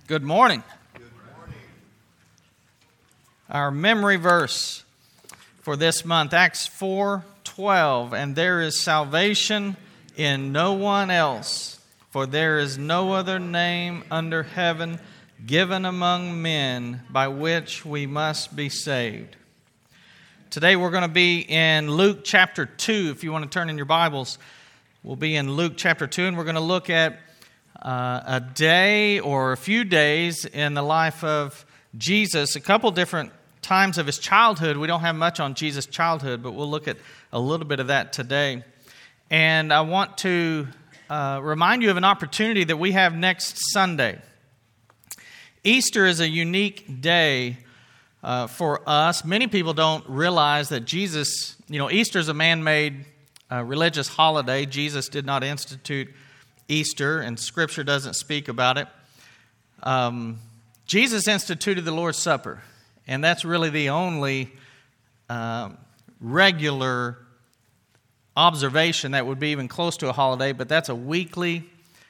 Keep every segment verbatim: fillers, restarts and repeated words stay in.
Good morning. Good morning. Our memory verse for this month, Acts four twelve, and there is salvation in no one else, for there is no other name under heaven given among men by which we must be saved. Today we're going to be in Luke chapter two. If you want to turn in your Bibles, we'll be in Luke chapter two, and we're going to look at Uh, a day or a few days in the life of Jesus, a couple different times of his childhood. We don't have much on Jesus' childhood, but we'll look at a little bit of that today. And I want to uh, remind you of an opportunity that we have next Sunday. Easter is a unique day uh, for us. Many people don't realize that Jesus, you know, Easter is a man-made uh, religious holiday. Jesus did not institute Easter, and Scripture doesn't speak about it. Um, Jesus instituted the Lord's Supper, and that's really the only uh, regular observation that would be even close to a holiday, but that's a weekly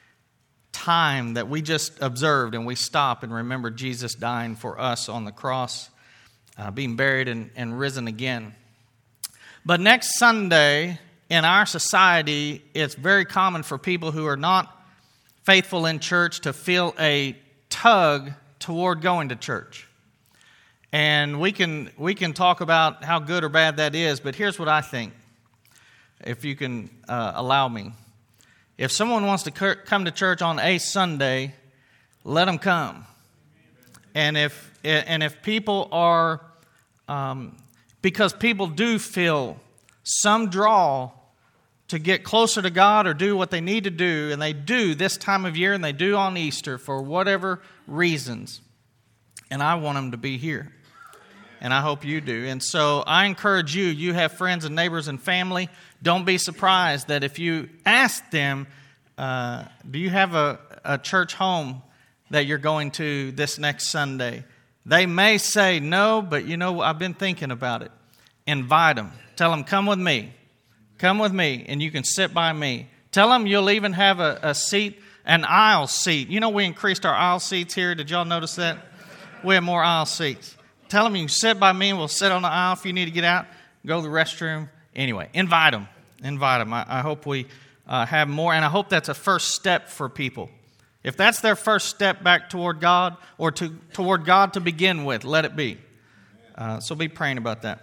time that we just observed, and we stop and remember Jesus dying for us on the cross, uh, being buried and, and risen again. But next Sunday, in our society, it's very common for people who are not faithful in church to feel a tug toward going to church. And we can we can talk about how good or bad that is, but here's what I think, if you can uh, allow me. If someone wants to come to church on a Sunday, let them come. And if and if people are, um, because people do feel some draw to get closer to God or do what they need to do, and they do this time of year, and they do on Easter for whatever reasons. And I want them to be here. And I hope you do. And so I encourage you, you have friends and neighbors and family, don't be surprised that if you ask them, uh, do you have a, a church home that you're going to this next Sunday? They may say no, but you know, I've been thinking about it. Invite them. Tell them, come with me. Come with me, and you can sit by me. Tell them you'll even have a, a seat, an aisle seat. You know, we increased our aisle seats here. Did y'all notice that? We have more aisle seats. Tell them you can sit by me, and we'll sit on the aisle. If you need to get out, go to the restroom. Anyway, invite them. Invite them. I, I hope we uh, have more, and I hope that's a first step for people. If that's their first step back toward God, or to toward God to begin with, let it be. Uh, so be praying about that.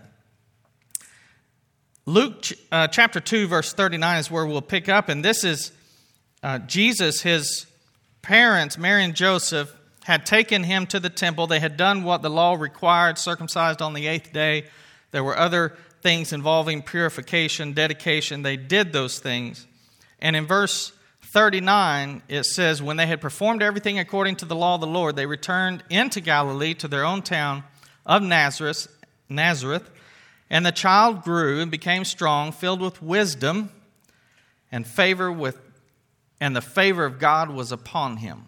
Luke uh, chapter two, verse thirty-nine is where we'll pick up. And this is uh, Jesus, his parents, Mary and Joseph, had taken him to the temple. They had done what the law required, circumcised on the eighth day. There were other things involving purification, dedication. They did those things. And in verse thirty-nine, it says, when they had performed everything according to the law of the Lord, they returned into Galilee to their own town of Nazareth, Nazareth. And the child grew and became strong, filled with wisdom, and favor with, and the favor of God was upon him.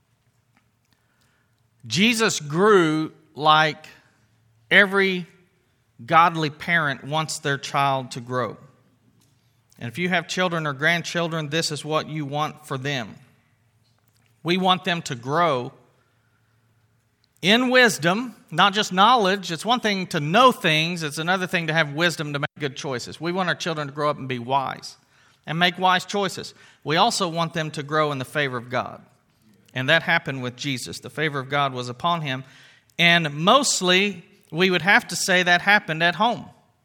Jesus grew like every godly parent wants their child to grow. And if you have children or grandchildren, this is what you want for them. We want them to grow in wisdom, not just knowledge. It's one thing to know things. It's another thing to have wisdom to make good choices. We want our children to grow up and be wise and make wise choices. We also want them to grow in the favor of God. And that happened with Jesus. The favor of God was upon him. And mostly, we would have to say that happened at home.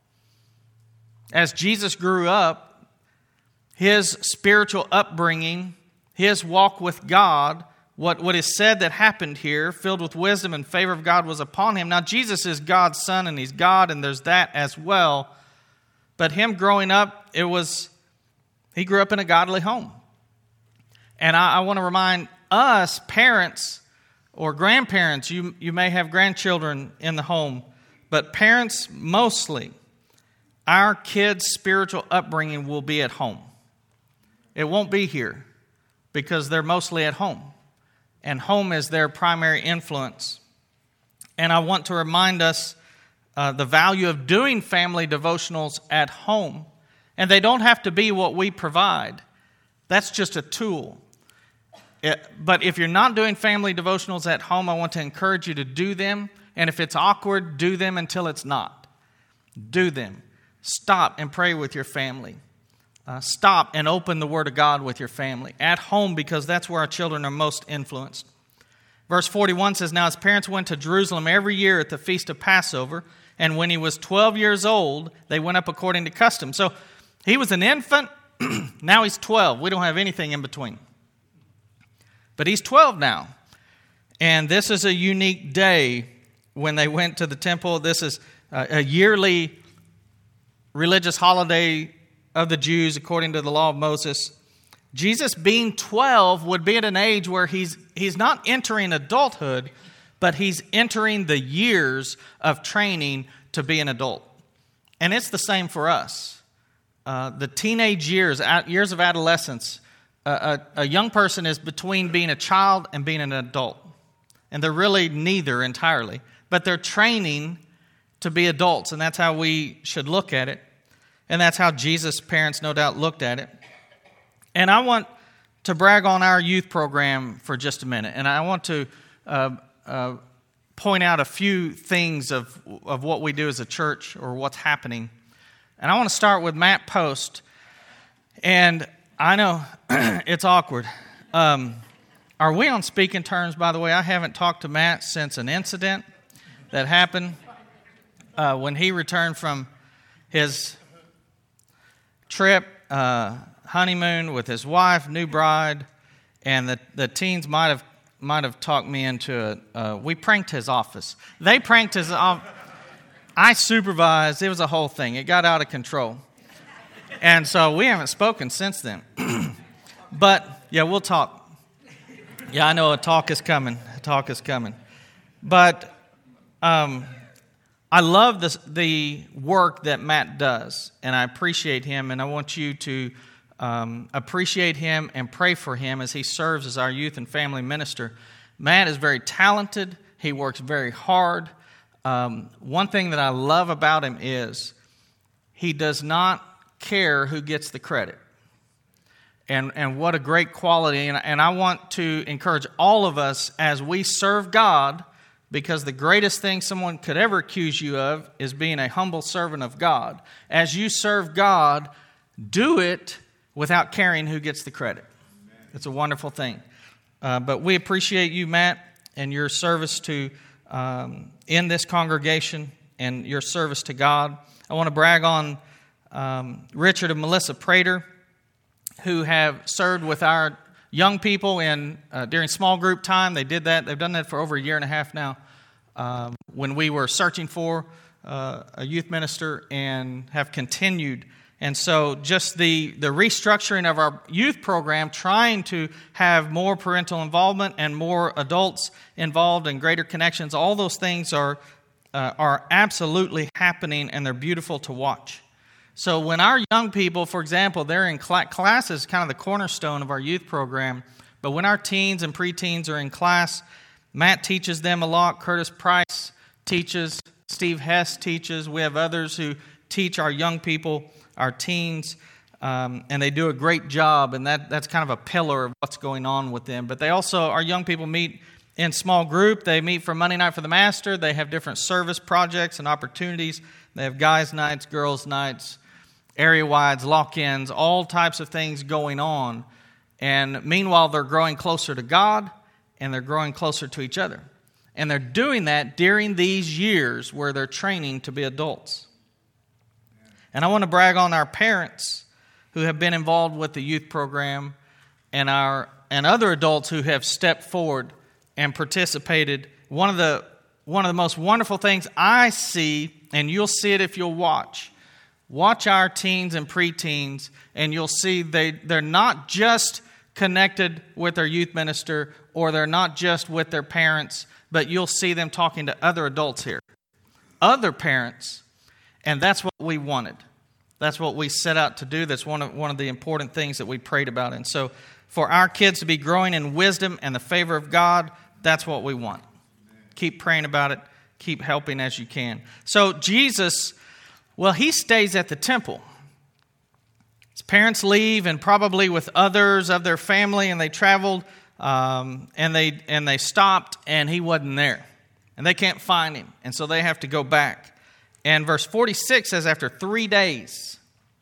As Jesus grew up, his spiritual upbringing, his walk with God, What, what is said that happened here, filled with wisdom and favor of God was upon him. Now, Jesus is God's son, and he's God, and there's that as well. But him growing up, it was, he grew up in a godly home. And I, I want to remind us, parents or grandparents, you, you may have grandchildren in the home, but parents mostly, our kids' spiritual upbringing will be at home. It won't be here because they're mostly at home. And home is their primary influence. And I want to remind us uh, the value of doing family devotionals at home. And they don't have to be what we provide. That's just a tool. It, but if you're not doing family devotionals at home, I want to encourage you to do them. And if it's awkward, do them until it's not. Do them. Stop and pray with your family. Uh, stop and open the Word of God with your family. At home, because that's where our children are most influenced. Verse forty-one says, "Now his parents went to Jerusalem every year at the feast of Passover, and when he was twelve years old, they went up according to custom." So he was an infant, now he's twelve. We don't have anything in between. But he's twelve now. And this is a unique day when they went to the temple. This is a, a yearly religious holiday of the Jews according to the law of Moses. Jesus, being twelve, would be at an age where he's he's not entering adulthood, but he's entering the years of training to be an adult. And it's the same for us. Uh, the teenage years, years of adolescence, uh, a, a young person is between being a child and being an adult. And they're really neither entirely. But they're training to be adults, and that's how we should look at it. And that's how Jesus' parents no doubt looked at it. And I want to brag on our youth program for just a minute. And I want to uh, uh, point out a few things of, of what we do as a church or what's happening. And I want to start with Matt Post. And I know it's awkward. Um, are we on speaking terms, by the way? I haven't talked to Matt since an incident that happened uh, when he returned from his trip, uh, honeymoon with his wife, new bride, and the, the teens might have might have talked me into it. Uh, we pranked his office. They pranked his office. I supervised. It was a whole thing. It got out of control. And so we haven't spoken since then. But, yeah, we'll talk. Yeah, I know a talk is coming. A talk is coming. But um, I love this, the work that Matt does, and I appreciate him, and I want you to um, appreciate him and pray for him as he serves as our youth and family minister. Matt is very talented. He works very hard. Um, one thing that I love about him is he does not care who gets the credit. And and what a great quality. And, and I want to encourage all of us as we serve God, because the greatest thing someone could ever accuse you of is being a humble servant of God. As you serve God, do it without caring who gets the credit. It's a wonderful thing. Uh, but we appreciate you, Matt, and your service to um, in this congregation and your service to God. I want to brag on um, Richard and Melissa Prater, who have served with our young people in uh, during small group time. They did that. They've done that for over a year and a half now. Um, when we were searching for uh, a youth minister, and have continued. And so just the, the restructuring of our youth program, trying to have more parental involvement and more adults involved and greater connections, all those things are uh, are absolutely happening, and they're beautiful to watch. So when our young people, for example, they're in cl- class is kind of the cornerstone of our youth program, but when our teens and preteens are in class, Matt teaches them a lot. Curtis Price teaches. Steve Hess teaches. We have others who teach our young people, our teens, um, and they do a great job, and that, that's kind of a pillar of what's going on with them. But they also, our young people meet in small group. They meet for Monday Night for the Master. They have different service projects and opportunities. They have guys' nights, girls' nights, area-wides, lock-ins, all types of things going on. And meanwhile, they're growing closer to God, and they're growing closer to each other. And they're doing that during these years where they're training to be adults. And I want to brag on our parents who have been involved with the youth program, and our and other adults who have stepped forward and participated. One of the one of the most wonderful things I see, and you'll see it if you'll watch, watch our teens and preteens, and you'll see they, they're not just connected with their youth minister, or they're not just with their parents, but you'll see them talking to other adults here, other parents, and that's what we wanted. That's what we set out to do. That's one of one of the important things that we prayed about. And so for our kids to be growing in wisdom and the favor of God, that's what we want. Keep praying about it. Keep helping as you can. So Jesus, well, he stays at the temple. His parents leave, and probably with others of their family, and they traveled um, and they and they stopped, and he wasn't there. And they can't find him, and so they have to go back. And verse forty-six says, after three days,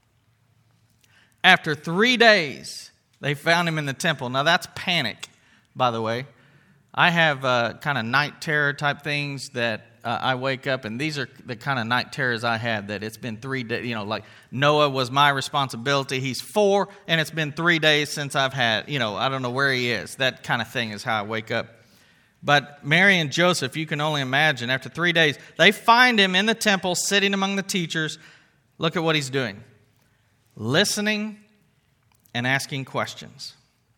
after three days, they found him in the temple. Now that's panic, by the way. I have uh, kind of night terror type things that uh, I wake up, and these are the kind of night terrors I had, that it's been three days, you know, like Noah was my responsibility. He's four, and it's been three days since I've had, you know, I don't know where he is. That kind of thing is how I wake up. But Mary and Joseph, you can only imagine, after three days, they find him in the temple, sitting among the teachers. Look at what he's doing. Listening and asking questions.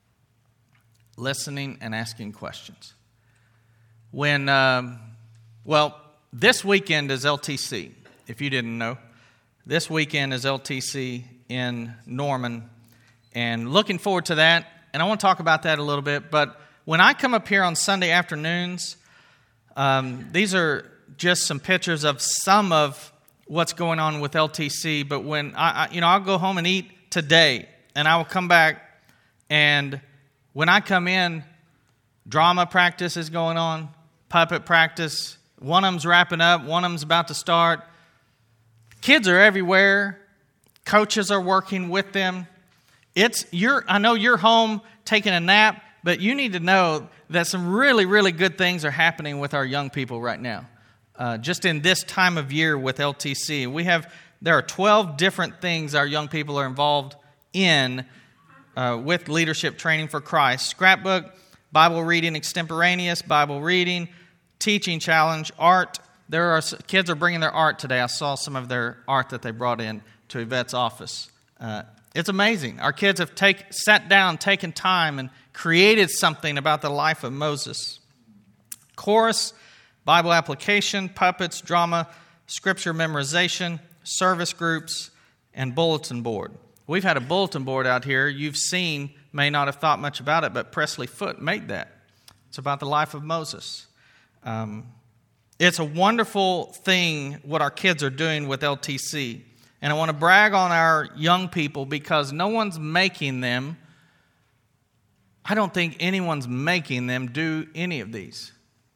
Listening and asking questions. When, um, well, this weekend is L T C, if you didn't know. This weekend is L T C in Norman, and looking forward to that. And I want to talk about that a little bit, but when I come up here on Sunday afternoons, um, these are just some pictures of some of what's going on with L T C. But when I, I, you know, I'll go home and eat today, and I will come back, and when I come in, drama practice is going on, puppet practice. One of them's wrapping up, one of them's about to start. Kids are everywhere. Coaches are working with them. It's you're. I know you're home taking a nap. But you need to know that some really, really good things are happening with our young people right now. Uh, just in this time of year with L T C. We have, there are twelve different things our young people are involved in uh, with Leadership Training for Christ. Scrapbook, Bible reading extemporaneous, Bible reading, teaching challenge, art. There are kids are bringing their art today. I saw some of their art that they brought in to Yvette's office. Uh, it's amazing. Our kids have take, sat down, taken time, and created something about the life of Moses. Chorus, Bible application, puppets, drama, scripture memorization, service groups, and bulletin board. We've had a bulletin board out here. You've seen, may not have thought much about it, but Presley Foote made that. It's about the life of Moses. Um, it's a wonderful thing what our kids are doing with L T C. And I want to brag on our young people because no one's making them. I don't think anyone's making them do any of these.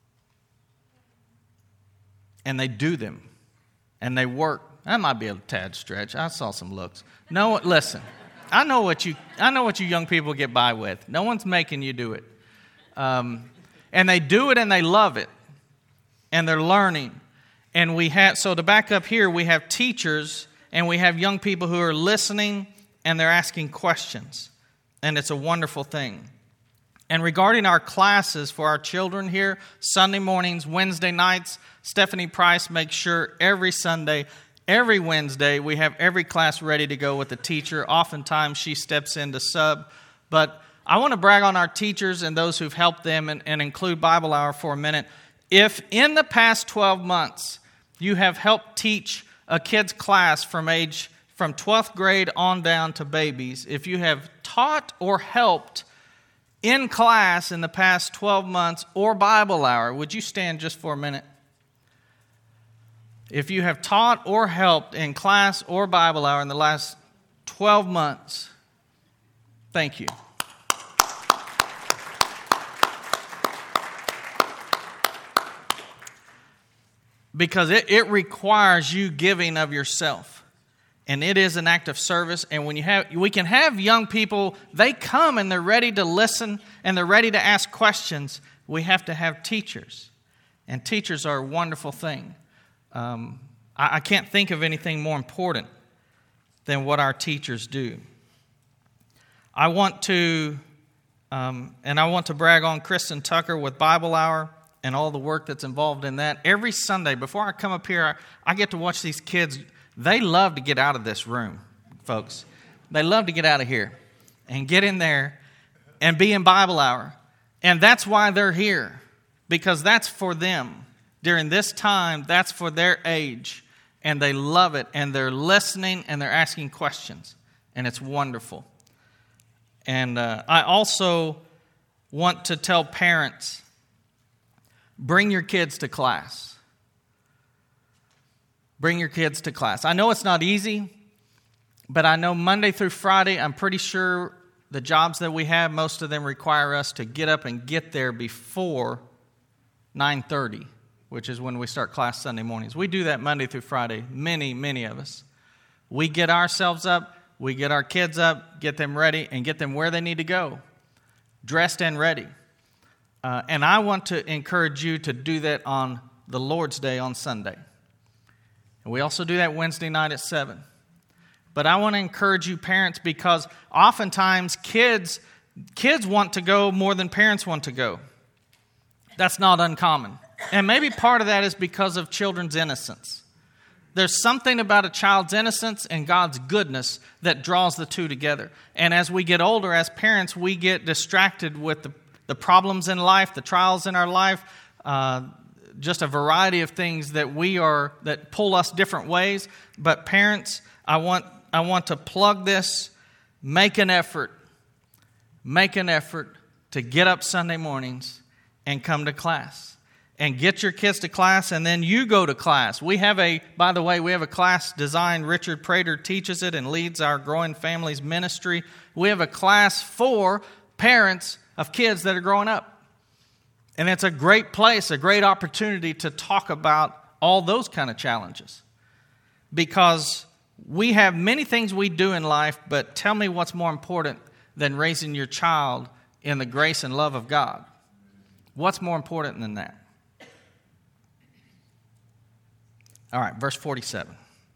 And they do them. And they work. That might be a tad stretch. I saw some looks. No, listen. I know what you I know what you young people get by with. No one's making you do it. Um, and they do it and they love it. And they're learning. And we have so to back up here, we have teachers and we have young people who are listening and they're asking questions. And it's a wonderful thing. And regarding our classes for our children here, Sunday mornings, Wednesday nights, Stephanie Price makes sure every Sunday, every Wednesday, we have every class ready to go with the teacher. Oftentimes she steps in to sub. But I want to brag on our teachers and those who've helped them and, and include Bible Hour for a minute. If in the past twelve months you have helped teach a kid's class from age from twelfth grade on down to babies, if you have taught or helped in class in the past twelve months or Bible Hour, would you stand just for a minute? If you have taught or helped in class or Bible Hour in the last twelve months, thank you. Because it, it requires you giving of yourself. And it is an act of service. And when you have, we can have young people, they come and they're ready to listen and they're ready to ask questions. We have to have teachers. And teachers are a wonderful thing. Um, I, I can't think of anything more important than what our teachers do. I want to, um, and I want to brag on Kristen Tucker with Bible Hour and all the work that's involved in that. Every Sunday, before I come up here, I, I get to watch these kids. They love to get out of this room, folks. They love to get out of here and get in there and be in Bible Hour. And that's why they're here, because that's for them. During this time, that's for their age. And they love it, and they're listening, and they're asking questions. And it's wonderful. And uh, I also want to tell parents, bring your kids to class. Bring your kids to class. I know it's not easy, but I know Monday through Friday, I'm pretty sure the jobs that we have, most of them require us to get up and get there before nine thirty, which is when we start class Sunday mornings. We do that Monday through Friday, many, many of us. We get ourselves up, we get our kids up, get them ready, and get them where they need to go, dressed and ready. Uh, and I want to encourage you to do that on the Lord's Day on Sunday. And we also do that Wednesday night at seven. But I want to encourage you parents, because oftentimes kids, kids want to go more than parents want to go. That's not uncommon. And maybe part of that is because of children's innocence. There's something about a child's innocence and God's goodness that draws the two together. And as we get older, as parents, we get distracted with the, the problems in life, the trials in our life, uh, just a variety of things that we are that pull us different ways. But parents, I want I want to plug this. Make an effort. Make an effort to get up Sunday mornings and come to class. And get your kids to class, and then you go to class. We have a, by the way, we have a class designed. Richard Prater teaches it and leads our Growing Families ministry. We have a class for parents of kids that are growing up. And it's a great place, a great opportunity to talk about all those kind of challenges. Because we have many things we do in life, but tell me what's more important than raising your child in the grace and love of God. What's more important than that? All right, verse forty-seven.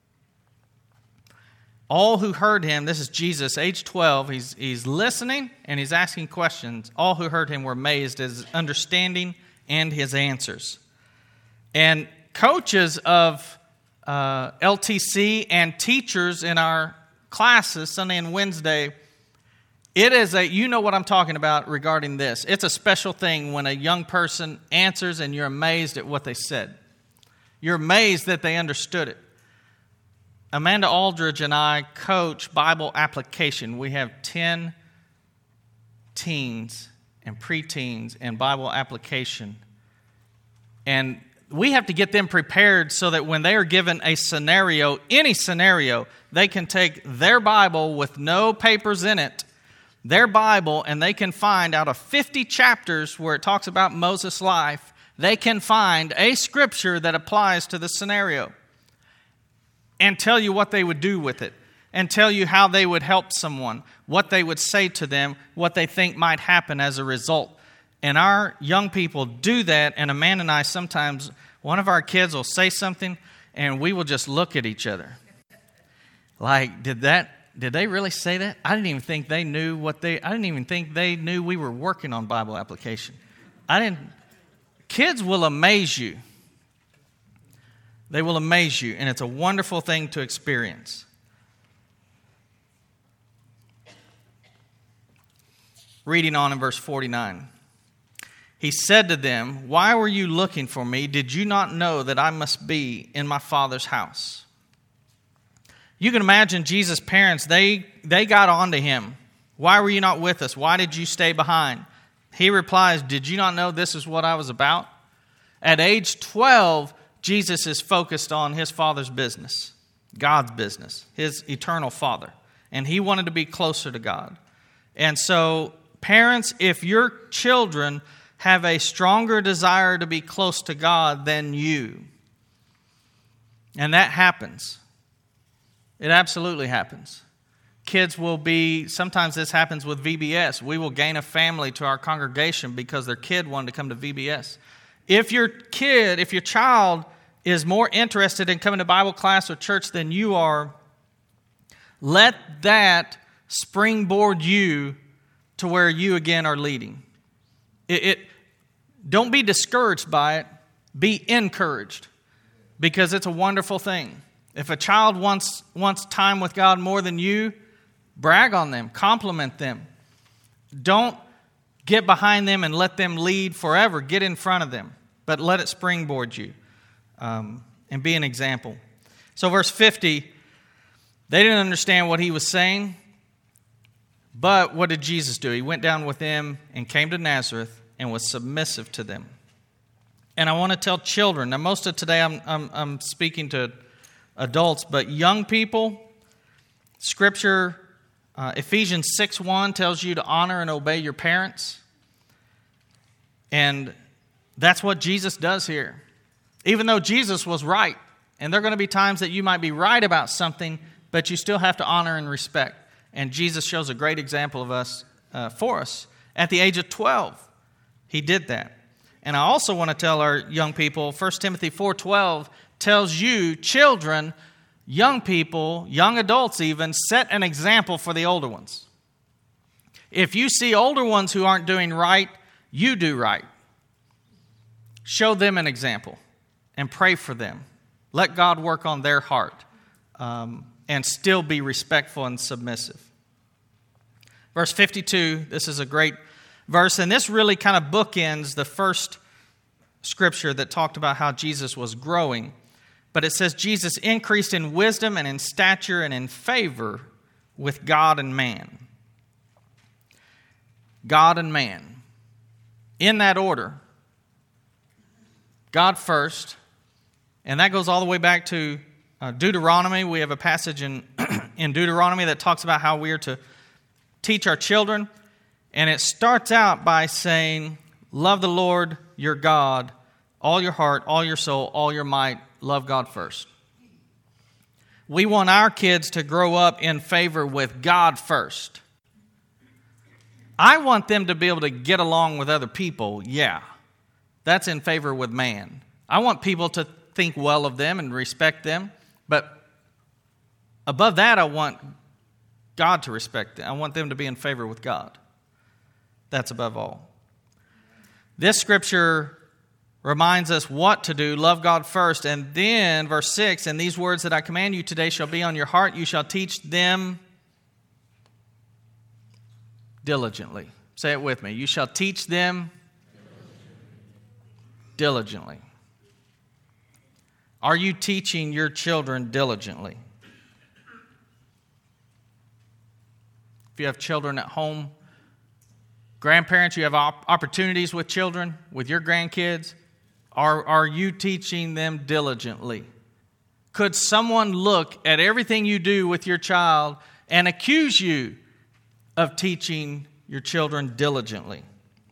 All who heard him, this is Jesus, age twelve, he's, he's listening and he's asking questions. All who heard him were amazed at his understanding and his answers. And coaches of uh, L T C and teachers in our classes, Sunday and Wednesday, it is a, you know what I'm talking about regarding this. It's a special thing when a young person answers and you're amazed at what they said. You're amazed that they understood it. Amanda Aldridge and I coach Bible application. We have ten teens and preteens in Bible application. And we have to get them prepared so that when they are given a scenario, any scenario, they can take their Bible with no papers in it, their Bible, and they can find out of fifty chapters where it talks about Moses' life, they can find a scripture that applies to the scenario and tell you what they would do with it and tell you how they would help someone, what they would say to them, what they think might happen as a result. And our young people do that, and Amanda and I sometimes, one of our kids will say something and we will just look at each other. Like, did that, did they really say that? I didn't even think they knew what they, I didn't even think they knew we were working on Bible application. I didn't. Kids will amaze you. They will amaze you, and it's a wonderful thing to experience. Reading on in verse forty-nine. He said to them, "Why were you looking for me? Did you not know that I must be in my Father's house?" You can imagine Jesus' parents, they, they got on to him. "Why were you not with us? Why did you stay behind?" He replies, "Did you not know this is what I was about?" At age twelve, Jesus is focused on his Father's business, God's business, his eternal Father. And he wanted to be closer to God. And so, parents, if your children have a stronger desire to be close to God than you, and that happens, it absolutely happens. Kids will be, sometimes this happens with V B S. We will gain a family to our congregation because their kid wanted to come to V B S. If your kid, if your child is more interested in coming to Bible class or church than you are, let that springboard you to where you again are leading. It, it don't be discouraged by it. Be encouraged, because it's a wonderful thing. If a child wants wants time with God more than you, brag on them, compliment them. Don't get behind them and let them lead forever. Get in front of them, but let it springboard you um, and be an example. So verse fifty, they didn't understand what he was saying, but what did Jesus do? He went down with them and came to Nazareth and was submissive to them. And I want to tell children, now most of today I'm, I'm, I'm speaking to adults, but young people, Scripture Uh, Ephesians six one tells you to honor and obey your parents. And that's what Jesus does here. Even though Jesus was right, and there are going to be times that you might be right about something, but you still have to honor and respect. And Jesus shows a great example of us uh, for us. At the age of twelve, he did that. And I also want to tell our young people, First Timothy four twelve tells you, children, young people, young adults even, set an example for the older ones. If you see older ones who aren't doing right, you do right. Show them an example and pray for them. Let God work on their heart um, and still be respectful and submissive. Verse fifty-two, this is a great verse, and this really kind of bookends the first scripture that talked about how Jesus was growing. But it says, Jesus increased in wisdom and in stature and in favor with God and man. God and man. In that order. God first. And that goes all the way back to uh, Deuteronomy. We have a passage in, in Deuteronomy that talks about how we are to teach our children. And it starts out by saying, love the Lord your God, all your heart, all your soul, all your might. Love God first. We want our kids to grow up in favor with God first. I want them to be able to get along with other people, yeah. That's in favor with man. I want people to think well of them and respect them, but above that, I want God to respect them. I want them to be in favor with God. That's above all. This scripture reminds us what to do. Love God first. And then, verse six, and these words that I command you today shall be on your heart. You shall teach them diligently. Say it with me. You shall teach them diligently. Are you teaching your children diligently? If you have children at home, grandparents, you have op- opportunities with children, with your grandkids. Are, are you teaching them diligently? Could someone look at everything you do with your child and accuse you of teaching your children diligently?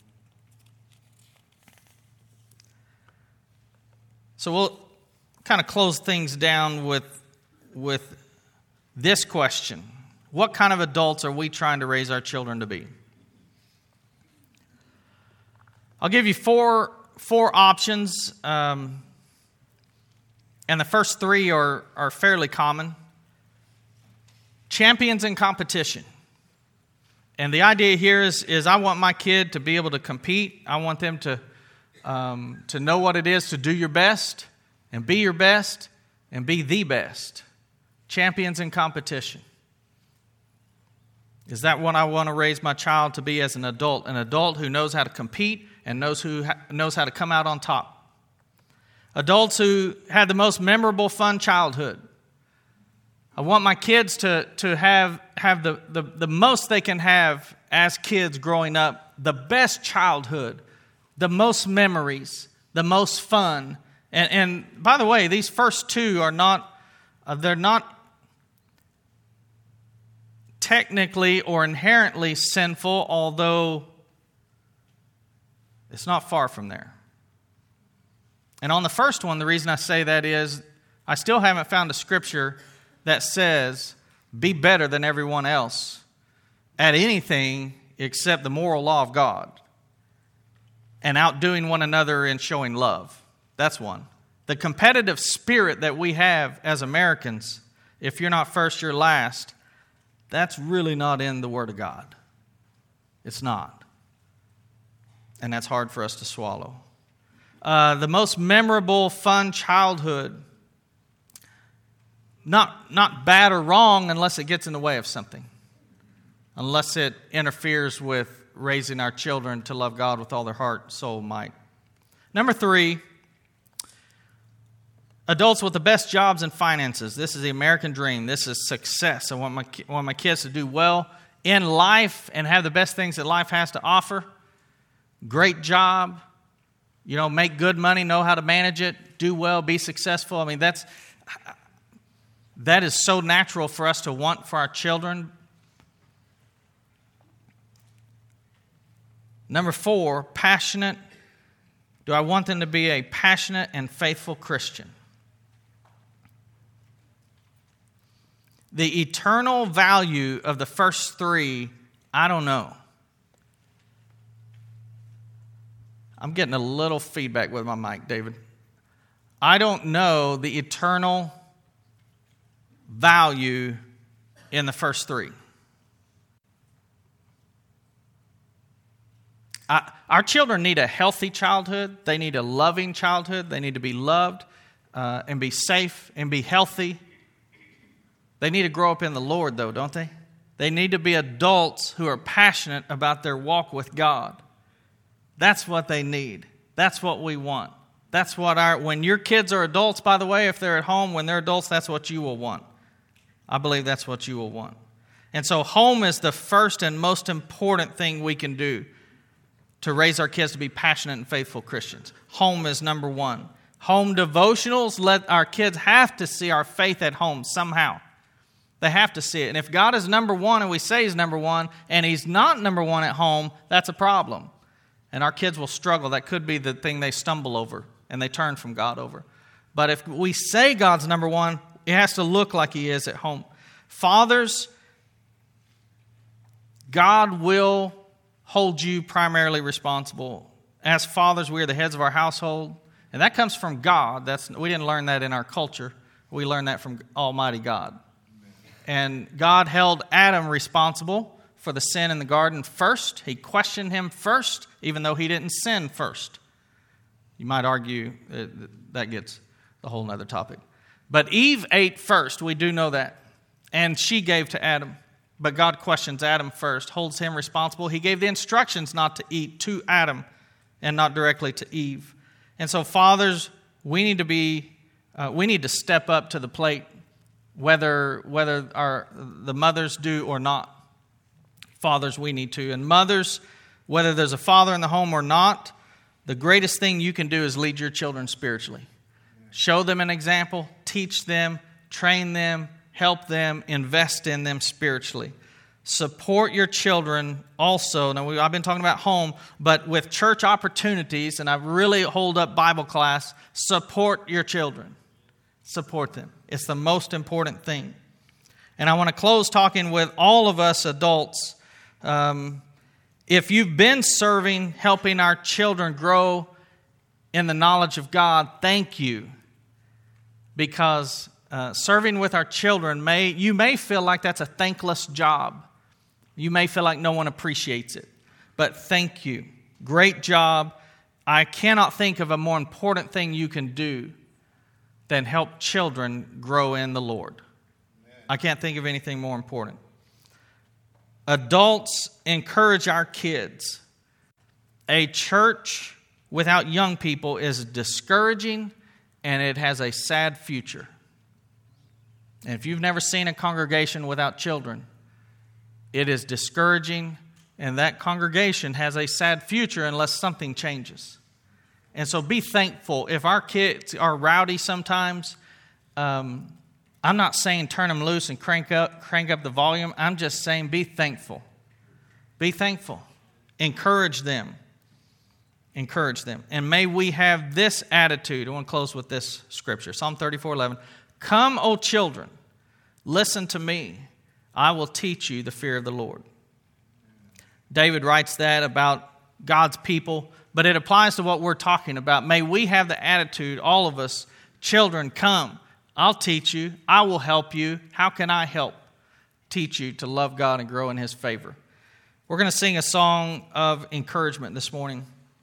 So we'll kind of close things down with, with this question. What kind of adults are we trying to raise our children to be? I'll give you four Four options, um, and the first three are, are fairly common. Champions in competition. And the idea here is, is I want my kid to be able to compete. I want them to, um, to know what it is to do your best and be your best and be the best. Champions in competition. Is that what I want to raise my child to be as an adult? An adult who knows how to compete and knows who ha- knows how to come out on top. Adults who had the most memorable, fun childhood. I want my kids to, to have, have the, the, the most they can have as kids growing up, the best childhood, the most memories, the most fun. And, and by the way, these first two are not, uh, they're not technically or inherently sinful, although it's not far from there. And on the first one, the reason I say that is I still haven't found a scripture that says be better than everyone else at anything except the moral law of God and outdoing one another in showing love. That's one. The competitive spirit that we have as Americans, if you're not first, you're last, that's really not in the Word of God. It's not. And that's hard for us to swallow. Uh, the most memorable, fun childhood. Not, not bad or wrong unless it gets in the way of something. Unless it interferes with raising our children to love God with all their heart, soul, might. Number three, adults with the best jobs and finances. This is the American dream. This is success. I want my, I want my kids to do well in life and have the best things that life has to offer. Great job, you know, make good money, know how to manage it, do well, be successful. I mean, that's that is so natural for us to want for our children. Number four, passionate. Do I want them to be a passionate and faithful Christian? The eternal value of the first three, I don't know. I'm getting a little feedback with my mic, David. I don't know the eternal value in the first three. I, our children need a healthy childhood. They need a loving childhood. They need to be loved uh, and be safe and be healthy. They need to grow up in the Lord, though, don't they? They need to be adults who are passionate about their walk with God. That's what they need. That's what we want. That's what our, when your kids are adults, by the way, if they're at home, when they're adults, that's what you will want. I believe that's what you will want. And so home is the first and most important thing we can do to raise our kids to be passionate and faithful Christians. Home is number one. Home devotionals, let our kids have to see our faith at home somehow. They have to see it. And if God is number one and we say He's number one and He's not number one at home, that's a problem. And our kids will struggle. That could be the thing they stumble over and they turn from God over. But if we say God's number one, it has to look like He is at home. Fathers, God will hold you primarily responsible. As fathers, we are the heads of our household. And that comes from God. That's, we didn't learn that in our culture. We learned that from Almighty God. And God held Adam responsible for the sin in the garden first. He questioned him first, even though he didn't sin first. You might argue that gets a whole other topic. But Eve ate first. We do know that. And she gave to Adam. But God questions Adam first, holds him responsible. He gave the instructions not to eat to Adam and not directly to Eve. And so fathers, we need to be, uh, we need to step up to the plate, whether whether our the mothers do or not. Fathers, we need to. And mothers, whether there's a father in the home or not, the greatest thing you can do is lead your children spiritually. Show them an example, teach them, train them, help them, invest in them spiritually. Support your children also. Now, we, I've been talking about home, but with church opportunities, and I really hold up Bible class, support your children. Support them. It's the most important thing. And I want to close talking with all of us adults. Um, if you've been serving, helping our children grow in the knowledge of God, thank you. Because uh, serving with our children, may you may feel like that's a thankless job. You may feel like no one appreciates it. But thank you. Great job. I cannot think of a more important thing you can do than help children grow in the Lord. Amen. I can't think of anything more important. Adults, encourage our kids. A church without young people is discouraging and it has a sad future. And if you've never seen a congregation without children, it is discouraging and that congregation has a sad future unless something changes. And so be thankful. If our kids are rowdy sometimes, um, I'm not saying turn them loose and crank up, crank up the volume. I'm just saying be thankful. Be thankful. Encourage them. Encourage them. And may we have this attitude. I want to close with this scripture. Psalm thirty-four eleven. Come, O children, listen to me. I will teach you the fear of the Lord. David writes that about God's people, but it applies to what we're talking about. May we have the attitude, all of us, children, come. I'll teach you. I will help you. How can I help teach you to love God and grow in His favor? We're going to sing a song of encouragement this morning.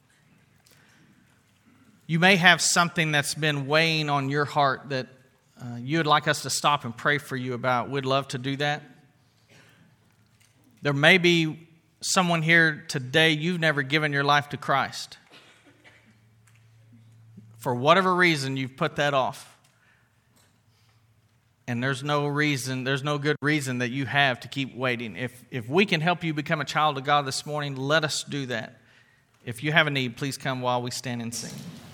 You may have something that's been weighing on your heart that uh, you would like us to stop and pray for you about. We'd love to do that. There may be someone here today, you've never given your life to Christ. For whatever reason, you've put that off. And there's no reason, there's no good reason that you have to keep waiting. If if we can help you become a child of God this morning, let us do that. If you have a need, please come while we stand and sing.